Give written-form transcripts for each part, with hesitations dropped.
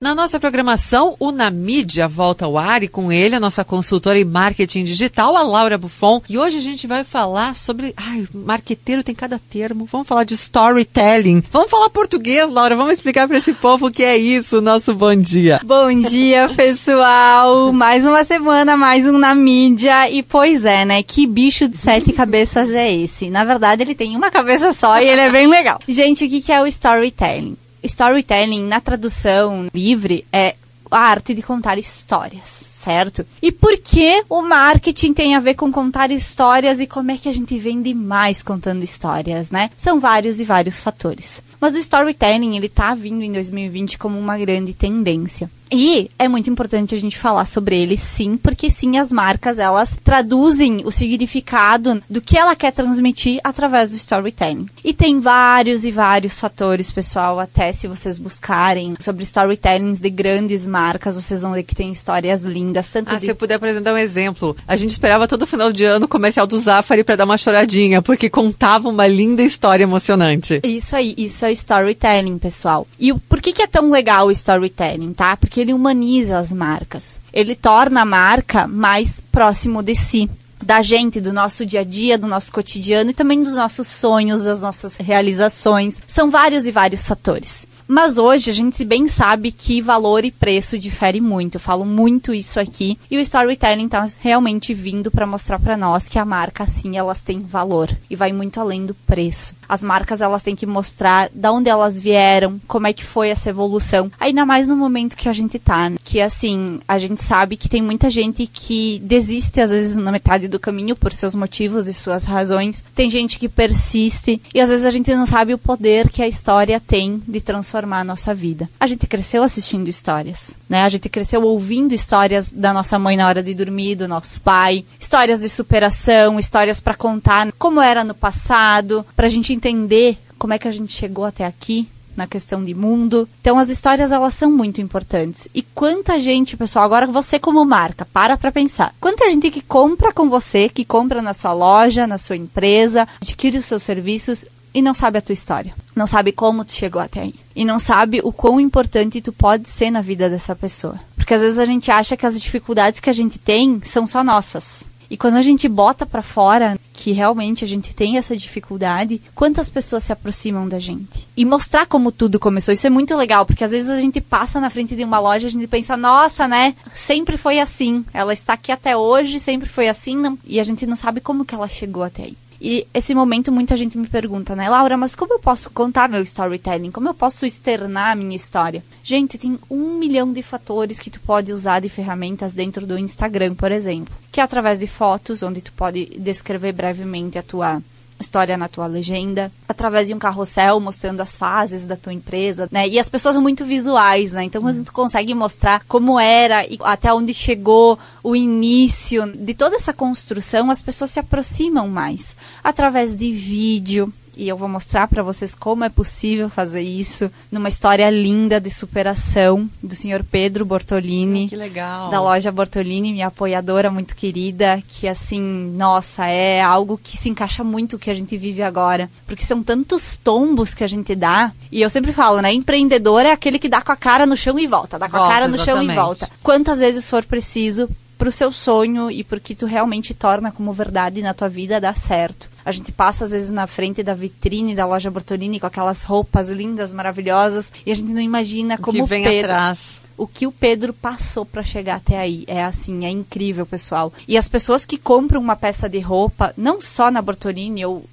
Na nossa programação, o Na Mídia volta ao ar e com ele a nossa consultora em marketing digital, a Laura Buffon. E hoje a gente vai falar sobre... marqueteiro tem cada termo. Vamos falar de storytelling. Vamos falar português, Laura. Vamos explicar para esse povo o que é isso. Nosso bom dia. Bom dia, pessoal. Mais uma semana, mais um Na Mídia. E pois é, né? Que bicho de 7 cabeças é esse? Na verdade, ele tem uma cabeça só e ele é bem legal. Gente, o que é o storytelling? Storytelling, na tradução livre, é a arte de contar histórias, certo? E por que o marketing tem a ver com contar histórias e como é que a gente vende mais contando histórias, né? São vários e vários fatores. Mas o storytelling, ele tá vindo em 2020 como uma grande tendência. E é muito importante a gente falar sobre ele, sim, porque sim, as marcas, elas traduzem o significado do que ela quer transmitir através do storytelling. E tem vários e vários fatores, pessoal, até se vocês buscarem sobre storytellings de grandes marcas, vocês vão ver que tem histórias lindas. Se eu puder apresentar um exemplo. A gente esperava todo final de ano o comercial do Zafari para dar uma choradinha, porque contava uma linda história emocionante. Isso aí, isso é storytelling, pessoal. E por que é tão legal o storytelling, tá? Porque ele humaniza as marcas. Ele torna a marca mais próximo de si, da gente, do nosso dia a dia, do nosso cotidiano e também dos nossos sonhos, das nossas realizações. São vários e vários fatores. Mas hoje a gente bem sabe que valor e preço diferem muito. Eu falo muito isso aqui. E o storytelling está realmente vindo para mostrar para nós que a marca, sim, elas têm valor. E vai muito além do preço. As marcas, elas têm que mostrar de onde elas vieram, como é que foi essa evolução. Ainda mais no momento que a gente tá, né? Que, assim, a gente sabe que tem muita gente que desiste, às vezes, na metade do caminho por seus motivos e suas razões. Tem gente que persiste. E, às vezes, a gente não sabe o poder que a história tem de transformar a nossa vida. A gente cresceu assistindo histórias, né? A gente cresceu ouvindo histórias da nossa mãe na hora de dormir, do nosso pai, histórias de superação, histórias para contar como era no passado, pra gente entender como é que a gente chegou até aqui, na questão de mundo. Então, as histórias, elas são muito importantes. E quanta gente, pessoal, agora você como marca, para pensar. Quanta gente que compra com você, que compra na sua loja, na sua empresa, adquire os seus serviços e não sabe a tua história. Não sabe como tu chegou até aí. E não sabe o quão importante tu pode ser na vida dessa pessoa. Porque às vezes a gente acha que as dificuldades que a gente tem são só nossas. E quando a gente bota pra fora que realmente a gente tem essa dificuldade, quantas pessoas se aproximam da gente? E mostrar como tudo começou, isso é muito legal, porque às vezes a gente passa na frente de uma loja e a gente pensa, nossa, né, sempre foi assim, ela está aqui até hoje, sempre foi assim, não... e a gente não sabe como que ela chegou até aí. E esse momento muita gente me pergunta, né, Laura, mas como eu posso contar meu storytelling? Como eu posso externar a minha história? Gente, tem 1 milhão de fatores que tu pode usar de ferramentas dentro do Instagram, por exemplo. Que é através de fotos, onde tu pode descrever brevemente a tua história na tua legenda, através de um carrossel mostrando as fases da tua empresa, né? E as pessoas são muito visuais, né? Então, quando tu consegue mostrar como era e até onde chegou o início de toda essa construção, as pessoas se aproximam mais. Através de vídeo. E eu vou mostrar para vocês como é possível fazer isso numa história linda de superação do senhor Pedro Bortolini. Que legal. Da loja Bortolini, minha apoiadora muito querida, que assim, nossa, é algo que se encaixa muito o que a gente vive agora. Porque são tantos tombos que a gente dá. E eu sempre falo, né, empreendedor é aquele que dá com a cara no chão e volta. Dá com a cara no chão e volta. Quantas vezes for preciso pro seu sonho e pro que tu realmente torna como verdade na tua vida dar certo. A gente passa, às vezes, na frente da vitrine da loja Bortolini com aquelas roupas lindas, maravilhosas, e a gente não imagina como o que vem atrás. O que o Pedro passou para chegar até aí. É assim, é incrível, pessoal. E as pessoas que compram uma peça de roupa, não só na Bortolini ou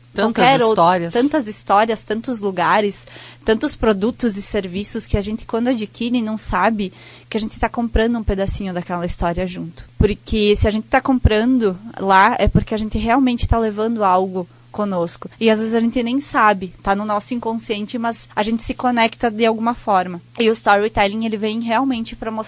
tantas histórias, tantos lugares, tantos produtos e serviços que a gente, quando adquire, não sabe que a gente está comprando um pedacinho daquela história junto. Porque se a gente está comprando lá, é porque a gente realmente está levando algo conosco. E às vezes a gente nem sabe, tá no nosso inconsciente, mas a gente se conecta de alguma forma. E o storytelling, ele vem realmente para mostrar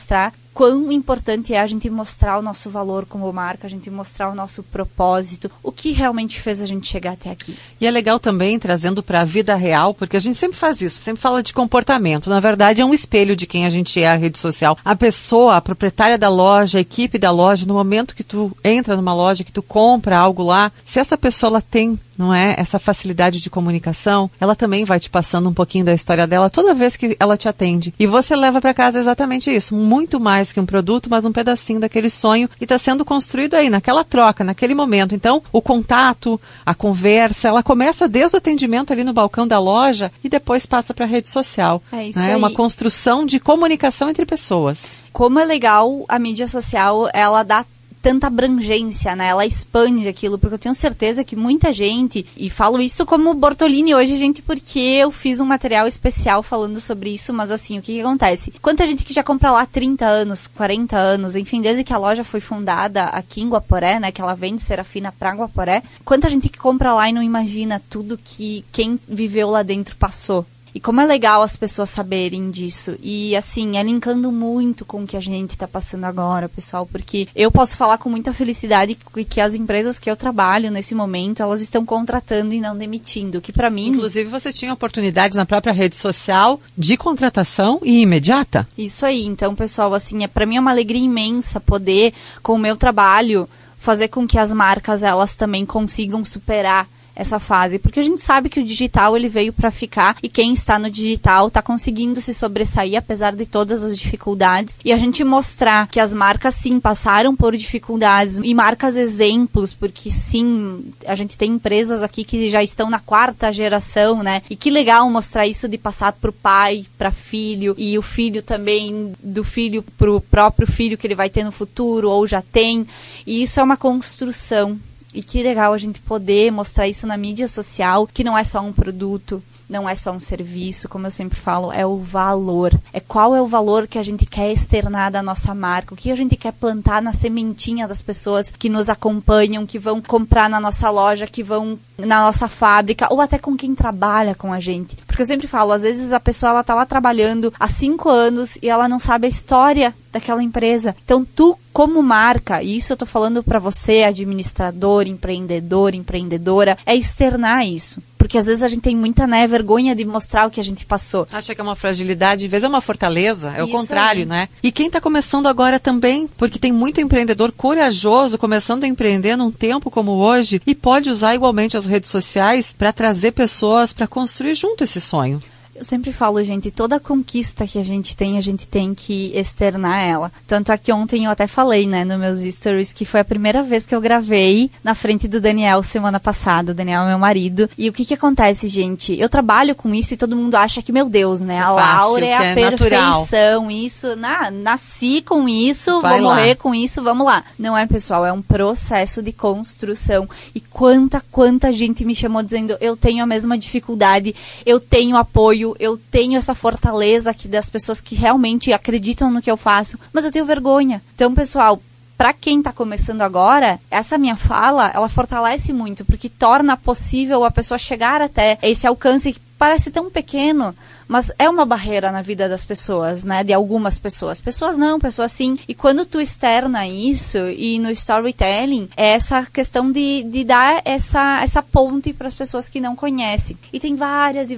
quão importante é a gente mostrar o nosso valor como marca, a gente mostrar o nosso propósito, o que realmente fez a gente chegar até aqui. E é legal também, trazendo para a vida real, porque a gente sempre faz isso, sempre fala de comportamento. Na verdade, é um espelho de quem a gente é, a rede social. A pessoa, a proprietária da loja, a equipe da loja, no momento que tu entra numa loja, que tu compra algo lá, se essa pessoa ela tem, não é, essa facilidade de comunicação, ela também vai te passando um pouquinho da história dela toda vez que ela te atende. E você leva para casa exatamente isso, muito mais que um produto, mas um pedacinho daquele sonho que está sendo construído aí, naquela troca, naquele momento. Então, o contato, a conversa, ela começa desde o atendimento ali no balcão da loja e depois passa para a rede social. É isso né? aí. Uma construção de comunicação entre pessoas. Como é legal a mídia social, ela dá tanta abrangência, né? Ela expande aquilo, porque eu tenho certeza que muita gente, e falo isso como Bortolini hoje, gente, porque eu fiz um material especial falando sobre isso, mas assim, o que acontece? Quanta gente que já compra lá 30 anos, 40 anos, enfim, desde que a loja foi fundada aqui em Guaporé, né, que ela vem de Serafina pra Guaporé, quanta gente que compra lá e não imagina tudo que quem viveu lá dentro passou. E como é legal as pessoas saberem disso. E, assim, é linkando muito com o que a gente está passando agora, pessoal. Porque eu posso falar com muita felicidade que as empresas que eu trabalho nesse momento, elas estão contratando e não demitindo. Que, para mim... Inclusive, você tinha oportunidades na própria rede social de contratação e imediata. Isso aí. Então, pessoal, assim, para mim é uma alegria imensa poder, com o meu trabalho, fazer com que as marcas, elas também consigam superar essa fase, porque a gente sabe que o digital ele veio para ficar e quem está no digital está conseguindo se sobressair apesar de todas as dificuldades, e a gente mostrar que as marcas sim passaram por dificuldades e marcas exemplos, porque sim, a gente tem empresas aqui que já estão na 4ª geração, né? E que legal mostrar isso de passar pro pai, para filho, e o filho também do filho pro próprio filho que ele vai ter no futuro ou já tem, e isso é uma construção. E que legal a gente poder mostrar isso na mídia social, que não é só um produto, não é só um serviço, como eu sempre falo, é o valor. É qual é o valor que a gente quer externar da nossa marca, o que a gente quer plantar na sementinha das pessoas que nos acompanham, que vão comprar na nossa loja, que vão na nossa fábrica, ou até com quem trabalha com a gente. Porque eu sempre falo, às vezes a pessoa ela tá lá trabalhando há 5 anos e ela não sabe a história daquela empresa. Então, tu, como marca, e isso eu tô falando para você, administrador, empreendedor, empreendedora, é externar isso. Porque às vezes a gente tem muita, né, vergonha de mostrar o que a gente passou. Acha que é uma fragilidade, às vezes é uma fortaleza, é o Isso contrário, aí. né? E quem está começando agora também, porque tem muito empreendedor corajoso começando a empreender num tempo como hoje e pode usar igualmente as redes sociais para trazer pessoas para construir junto esse sonho. Eu sempre falo, gente, toda conquista que a gente tem que externar ela. Tanto é que ontem eu até falei, né, nos meus stories, que foi a primeira vez que eu gravei na frente do Daniel semana passada. O Daniel é meu marido. E o que acontece, gente? Eu trabalho com isso e todo mundo acha que, meu Deus, né, a Laura é a perfeição. Natural. Isso, nasci com isso, vou morrer com isso, vamos lá. Não é, pessoal, é um processo de construção. E quanta gente me chamou dizendo, eu tenho a mesma dificuldade, eu tenho apoio, eu tenho essa fortaleza aqui das pessoas que realmente acreditam no que eu faço, mas eu tenho vergonha. Então, pessoal, para quem tá começando agora, essa minha fala, ela fortalece muito, porque torna possível a pessoa chegar até esse alcance que parece tão pequeno, mas é uma barreira na vida das pessoas, né? De algumas pessoas. Pessoas não, pessoas sim. E quando tu externa isso, e no storytelling, é essa questão de dar essa ponte para as pessoas que não conhecem. E tem várias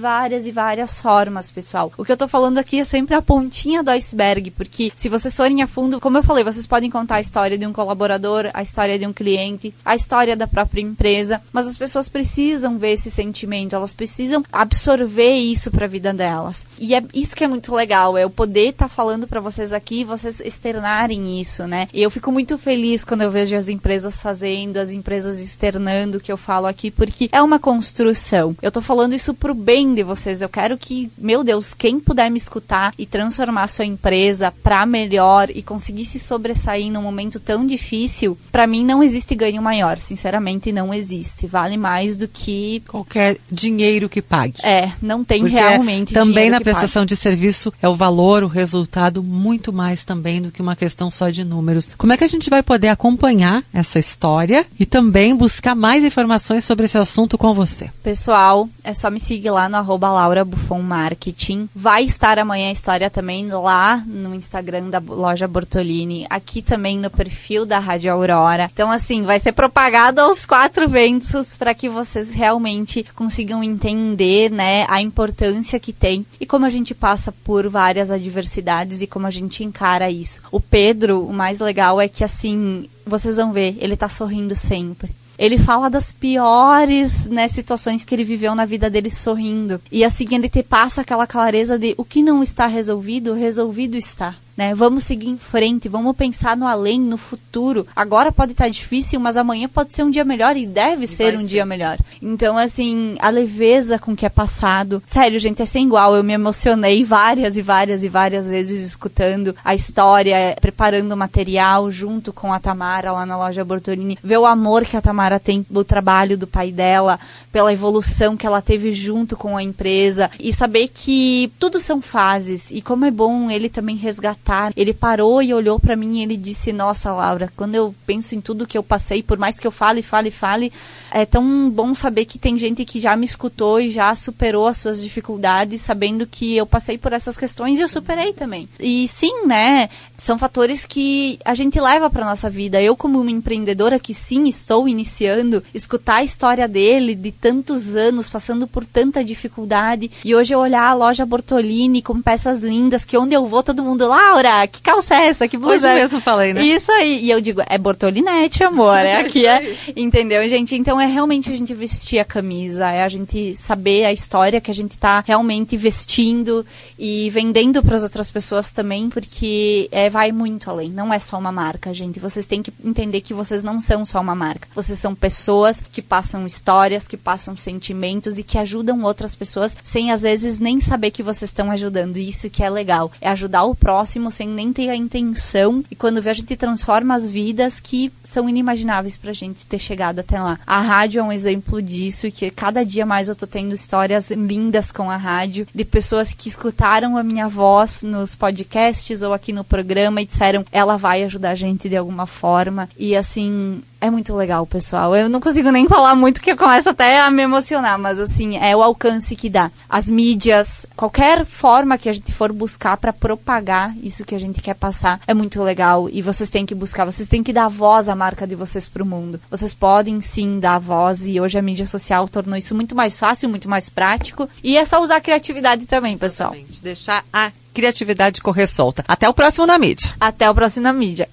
formas, pessoal. O que eu tô falando aqui é sempre a pontinha do iceberg, porque se vocês forem a fundo, como eu falei, vocês podem contar a história de um colaborador, a história de um cliente, a história da própria empresa, mas as pessoas precisam ver esse sentimento, elas precisam absorver isso para a vida delas. E é isso que é muito legal, é eu poder estar falando para vocês aqui, vocês externarem isso, né? E eu fico muito feliz quando eu vejo as empresas fazendo, as empresas externando o que eu falo aqui, porque é uma construção. Eu tô falando isso pro bem de vocês, eu quero que, meu Deus, quem puder me escutar e transformar a sua empresa pra melhor e conseguir se sobressair num momento tão difícil, pra mim não existe ganho maior, sinceramente não existe. Vale mais do que qualquer dinheiro que pague. Não tem porque realmente também também na prestação de serviço é o valor, o resultado, muito mais também do que uma questão só de números. Como é que a gente vai poder acompanhar essa história e também buscar mais informações sobre esse assunto com você? Pessoal, é só me seguir lá no @LauraBuffon_Marketing. Vai estar amanhã a história também lá no Instagram da Loja Bortolini, aqui também no perfil da Rádio Aurora. Então, assim, vai ser propagado aos 4 ventos para que vocês realmente consigam entender, né, a importância que tem e como a gente passa por várias adversidades e como a gente encara isso. O Pedro, o mais legal é que, assim, vocês vão ver, ele tá sorrindo sempre. Ele fala das piores, né, situações que ele viveu na vida dele sorrindo. E assim, ele passa aquela clareza de o que não está resolvido, resolvido está. Né? Vamos seguir em frente, vamos pensar no além, no futuro. Agora pode estar difícil, mas amanhã pode ser um dia melhor e deve ser um dia melhor. Então, assim, a leveza com que é passado. Sério, gente, é sem igual. Eu me emocionei várias e várias e várias vezes escutando a história, preparando o material junto com a Tamara lá na Loja Bortolini. Ver o amor que a Tamara tem do trabalho do pai dela, pela evolução que ela teve junto com a empresa e saber que tudo são fases e como é bom ele também resgatar. Ele parou e olhou pra mim e ele disse, nossa, Laura, quando eu penso em tudo que eu passei, por mais que eu fale, é tão bom saber que tem gente que já me escutou e já superou as suas dificuldades, sabendo que eu passei por essas questões e eu superei também. E sim, né, são fatores que a gente leva pra nossa vida. Eu, como uma empreendedora que sim, estou iniciando, escutar a história dele de tantos anos, passando por tanta dificuldade, e hoje eu olhar a Loja Bortolini com peças lindas, que onde eu vou todo mundo lá, Laura, que calça é essa? Que blusa? Hoje mesmo falei, né? Isso aí. E eu digo, é Bortolinete, amor. É aqui, é. Entendeu, gente? Então é realmente a gente vestir a camisa, é a gente saber a história que a gente tá realmente vestindo e vendendo para as outras pessoas também, porque vai muito além. Não é só uma marca, gente. Vocês têm que entender que vocês não são só uma marca. Vocês são pessoas que passam histórias, que passam sentimentos e que ajudam outras pessoas sem, às vezes, nem saber que vocês estão ajudando. Isso que é legal. É ajudar o próximo sem nem ter a intenção, e quando vê a gente transforma as vidas que são inimagináveis pra gente ter chegado até lá. A rádio é um exemplo disso, que cada dia mais eu tô tendo histórias lindas com a rádio, de pessoas que escutaram a minha voz nos podcasts ou aqui no programa e disseram, ela vai ajudar a gente de alguma forma, e assim, é muito legal, pessoal. Eu não consigo nem falar muito, que eu começo até a me emocionar, mas assim, é o alcance que dá. As mídias, qualquer forma que a gente for buscar para propagar isso que a gente quer passar, é muito legal. E vocês têm que buscar, vocês têm que dar voz à marca de vocês pro mundo. Vocês podem sim dar voz, e hoje a mídia social tornou isso muito mais fácil, muito mais prático. E é só usar a criatividade também, pessoal. Exatamente. Deixar a criatividade correr solta. Até o próximo na mídia. Até o próximo na mídia.